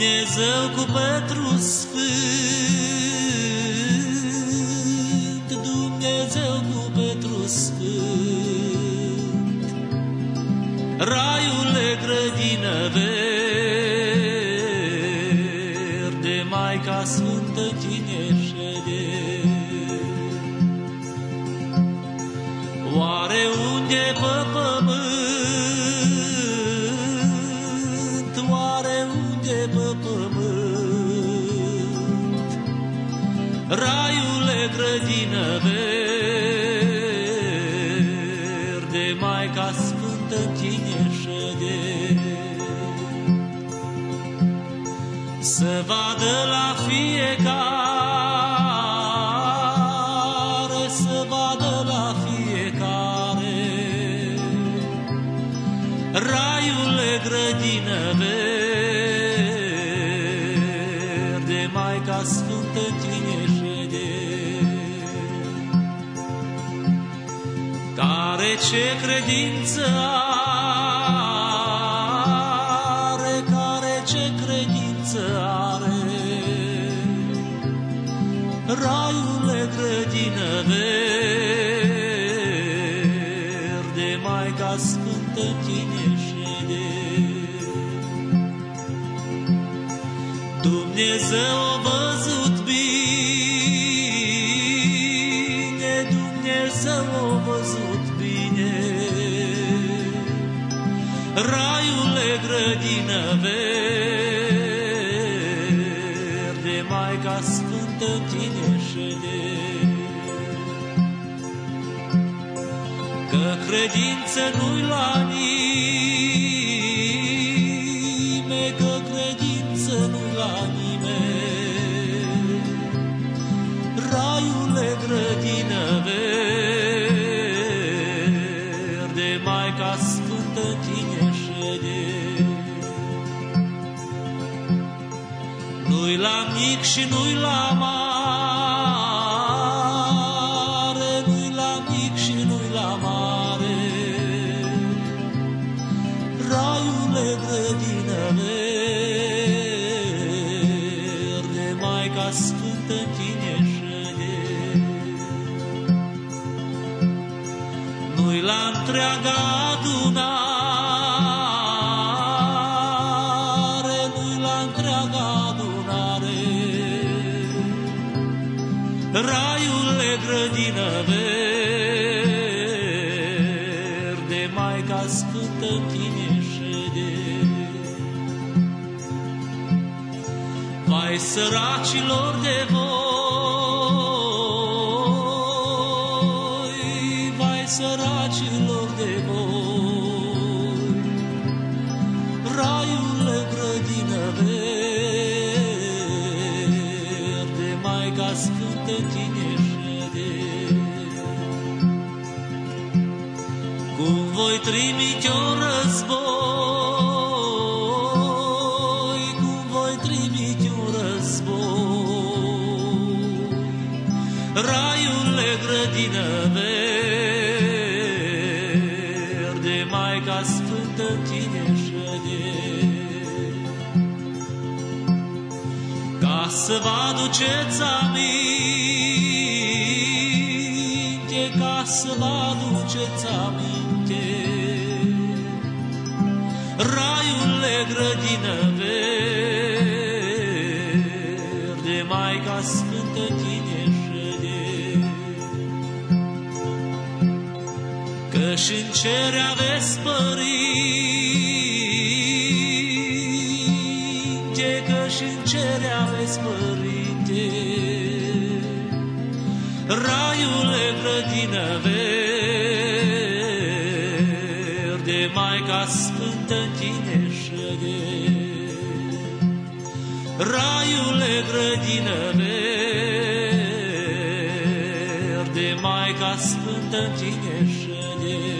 Dumnezeu cu Petru Sfânt, Dumnezeu cu Petru Sfânt, Raiule, grădină verde, Maica Sfântă tine șede. Oare unde pe pământ, oare unde pe pământ, Raiule, grădină verde, Maica Sfântă tine șede. Să vadă la fiecare, să vadă la fiecare, Raiule, grădină verde, Maica Sfântă tine șede. Care ce credință are, care ce credință are, Raiule, grădină verde, Maica Sfântă tine șede. Dumnezeu a văzut bine, Dumnezeu a văzut bine, Raiule, grădină verde, Maica Sfântă tine șede. Că credință nu-i la nimeni, că credință nu-i la nimeni, Raiule, grădină verde, Maica Sfântă tine șede. Nu-i la mic și nu-i la mare, nu-i la mic și nu-i la mare, Raiule, grădină verde, Maica Sfântă tine șede. Nu-i la întreaga adunare, nu-i la întreaga adunare, Raiule, grădină verde, Maica Sfântă tine șede. Vai săracilor de voi, vai săracilor de voi, Raiule, grădină verde, Maica Sfântă tine șede. Cum voi trimite-o război, cum voi trimite-o război, Raiule, grădină verde, Maica Sfântă tine șede. Ca să vă aduceți aminte, ca să vă aduceți aminte, Raiule, grădină verde, Maica Sfântă tine șede. Că-și în cer aveți părinte, că-și în cer aveți părinte, Raiule, grădină verde, Maica Sfântă tine șede. Raiule, grădină verde, Maica Sfântă tine șede.